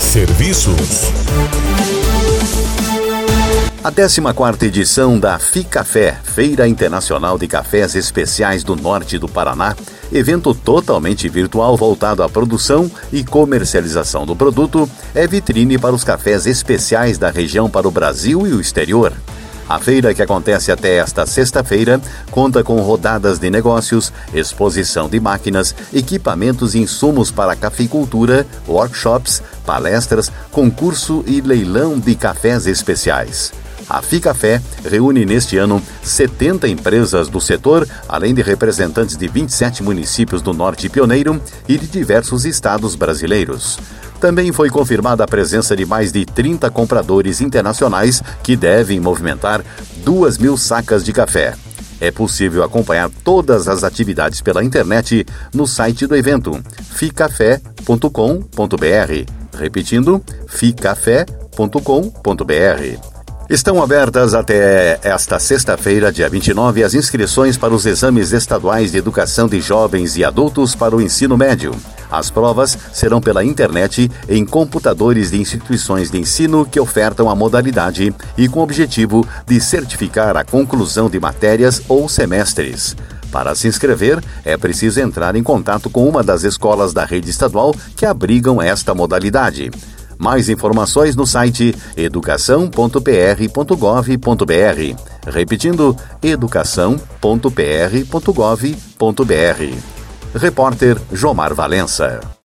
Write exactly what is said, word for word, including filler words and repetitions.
Serviços. A décima quarta edição da FICAFé, Feira Internacional de Cafés Especiais do Norte do Paraná, evento totalmente virtual voltado à produção e comercialização do produto, é vitrine para os cafés especiais da região para o Brasil e o exterior. A feira, que acontece até esta sexta-feira, conta com rodadas de negócios, exposição de máquinas, equipamentos e insumos para a cafeicultura, workshops, palestras, concurso e leilão de cafés especiais. A FICAFé reúne neste ano setenta empresas do setor, além de representantes de vinte e sete municípios do Norte Pioneiro e de diversos estados brasileiros. Também foi confirmada a presença de mais de trinta compradores internacionais que devem movimentar duas mil sacas de café. É possível acompanhar todas as atividades pela internet no site do evento, ficafé ponto com ponto br. Repetindo, ficafé ponto com ponto br. Estão abertas até esta sexta-feira, dia vinte e nove, as inscrições para os exames estaduais de educação de jovens e adultos para o ensino médio. As provas serão pela internet em computadores de instituições de ensino que ofertam a modalidade e com o objetivo de certificar a conclusão de matérias ou semestres. Para se inscrever, é preciso entrar em contato com uma das escolas da rede estadual que abrigam esta modalidade. Mais informações no site educação ponto p r ponto gov ponto br. Repetindo, educação ponto p r ponto gov ponto br. Repórter Jomar Valença.